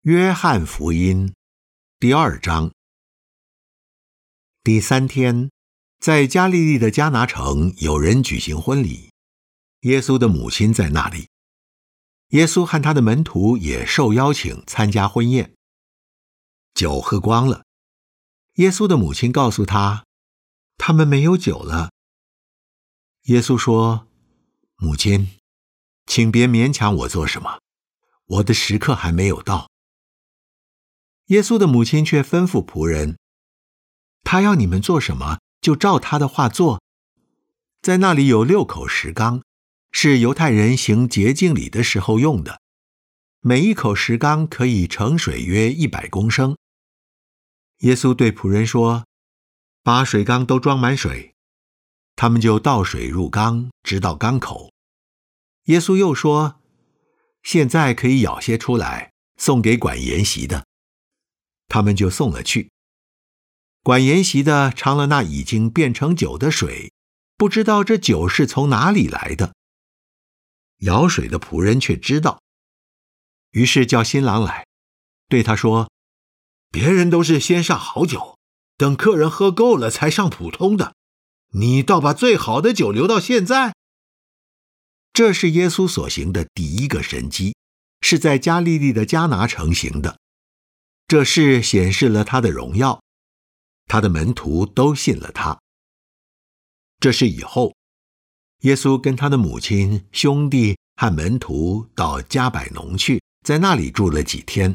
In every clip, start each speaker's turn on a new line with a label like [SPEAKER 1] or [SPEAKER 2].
[SPEAKER 1] 约翰福音第2章。第3天，在加利利的迦拿城，有人举行婚礼，耶稣的母亲在那里。耶稣和他的门徒也受邀请参加婚宴。酒喝光了，耶稣的母亲告诉他，他们没有酒了。耶稣说，母亲，请别勉强我做什么，我的时刻还没有到。耶稣的母亲却吩咐仆人，他要你们做什么，就照他的话做。在那里有6口石缸，是犹太人行洁净礼的时候用的，每一口石缸可以盛水约100公升。耶稣对仆人说，把水缸都装满水，他们就倒水入缸，直到缸口。耶稣又说，现在可以舀些出来，送给管筵席的。他们就送了去。管筵席的尝了那已经变成酒的水，不知道这酒是从哪里来的。舀水的仆人却知道，于是叫新郎来，对他说，别人都是先上好酒，等客人喝够了才上普通的，你倒把最好的酒留到现在。这是耶稣所行的第一个神迹，是在加利利的迦拿城行的。这事显示了他的荣耀，他的门徒都信了他。这事以后，耶稣跟他的母亲、兄弟和门徒到迦百农去，在那里住了几天。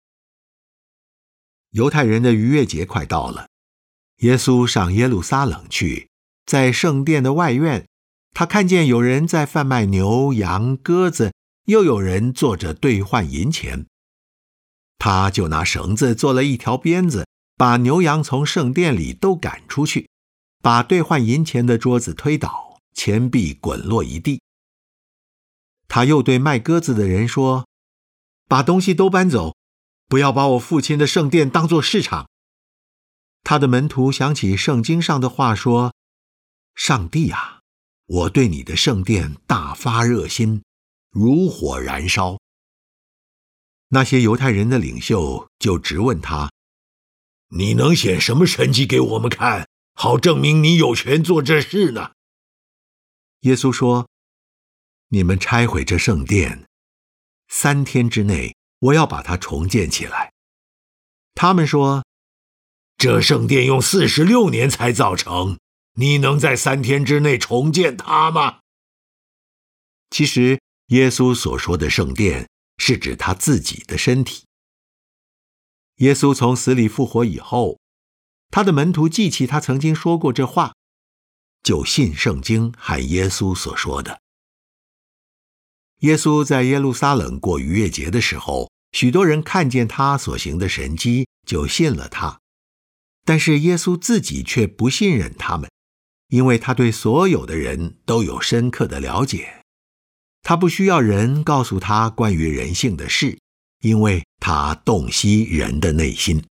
[SPEAKER 1] 犹太人的逾越节快到了，耶稣上耶路撒冷去，在圣殿的外院，他看见有人在贩卖牛、羊、鸽子，又有人坐着兑换银钱。他就拿绳子做了一条鞭子，把牛羊从圣殿里都赶出去，把兑换银钱的桌子推倒，钱币滚落一地。他又对卖鸽子的人说，把东西都搬走，不要把我父亲的圣殿当作市场。他的门徒想起圣经上的话说，上帝啊，我对你的圣殿大发热心，如火燃烧。那些犹太人的领袖就质问他，你能显什么神迹给我们看，好证明你有权做这事呢？耶稣说，你们拆毁这圣殿，3天之内我要把它重建起来。他们说，这圣殿用46年才造成，你能在3天之内重建它吗？其实耶稣所说的圣殿是指他自己的身体。耶稣从死里复活以后，他的门徒记起他曾经说过这话，就信圣经和耶稣所说的。耶稣在耶路撒冷过逾越节的时候，许多人看见他所行的神迹，就信了他。但是耶稣自己却不信任他们，因为他对所有的人都有深刻的了解。他不需要人告诉他关于人性的事，因为他洞悉人的内心。